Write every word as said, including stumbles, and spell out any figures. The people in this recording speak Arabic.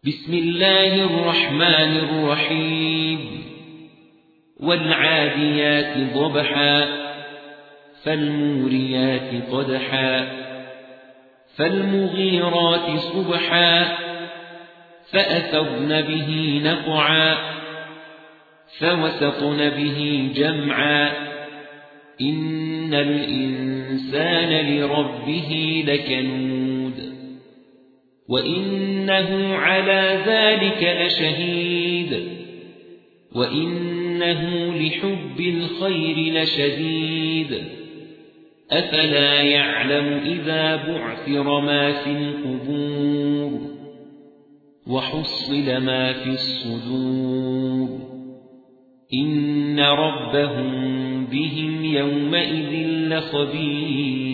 بسم الله الرحمن الرحيم والعاديات ضبحا فالموريات قدحا فالمغيرات صبحا فأثرن به نقعا فوسطن به جمعا إن الإنسان لربه لكنود وإنه على ذلك لشهيد وإنه لحب الخير لشديد أفلا يعلم إذا بعثر ما في القبور وحصل ما في الصدور إن ربهم بهم يومئذ لخبير.